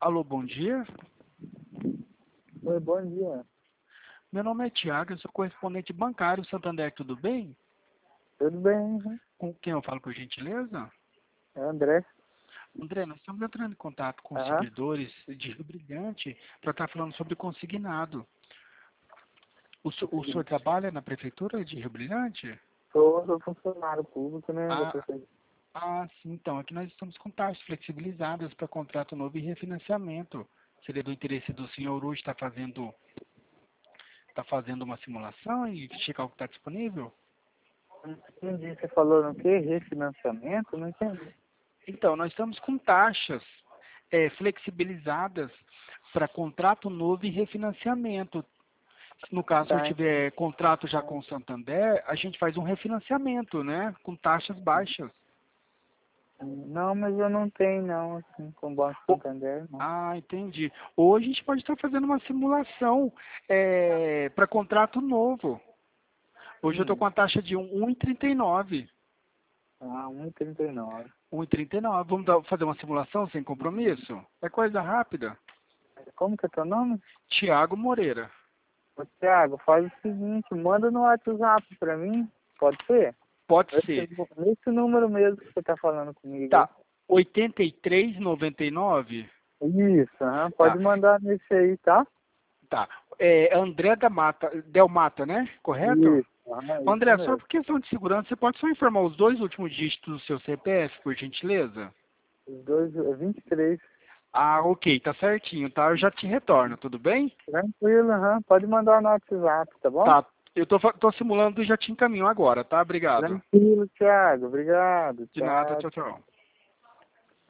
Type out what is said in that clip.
Alô, bom dia. Oi, bom dia. Meu nome é Tiago, eu sou correspondente bancário Santander, tudo bem? Tudo bem, né? Com quem eu falo, por gentileza? É André. André, nós estamos entrando em contato com os Aham. servidores de Rio Brilhante para estar falando sobre consignado. O senhor trabalha na prefeitura de Rio Brilhante? Sou funcionário público, né? Da Ah, prefeitura. sim, então. Aqui nós estamos com taxas flexibilizadas para contrato novo e refinanciamento. Seria do interesse do senhor hoje tá fazendo uma simulação e checar o que está disponível? Não entendi. Você falou no quê? Refinanciamento? Não entendi. Então, nós estamos com taxas flexibilizadas para contrato novo e refinanciamento. No caso, se eu Tá. tiver contrato já com o Santander, a gente faz um refinanciamento, né? Com taxas baixas. Não, mas eu não tenho, não, assim, com Banco O- Santander, não. Entendi. Ou a gente pode estar fazendo uma simulação para contrato novo. Hoje eu estou Hum. com a taxa de 1,39. Ah, 1,39. 1,39. Vamos fazer uma simulação sem compromisso? É coisa rápida. Como que é teu nome? Tiago Moreira. Ô, Thiago, faz o seguinte, manda no WhatsApp pra mim, pode ser? Pode ser. Esse número mesmo que você tá falando comigo aí. Tá. 83,99? Isso, aham, pode Tá. mandar nesse aí, tá? Tá. André Del Mata, né? Correto? Isso, aham, isso André, só mesmo. por questão de segurança, você pode só informar os dois últimos dígitos do seu CPF, por gentileza? Os dois, 23. Ah, ok, tá certinho, tá? Eu já te retorno, tudo bem? Tranquilo, aham. Pode mandar no WhatsApp, tá bom? Tá. Eu tô simulando e já te encaminho agora, tá? Obrigado. Tranquilo, Thiago. Obrigado. De nada, Tchau. tchau, tchau.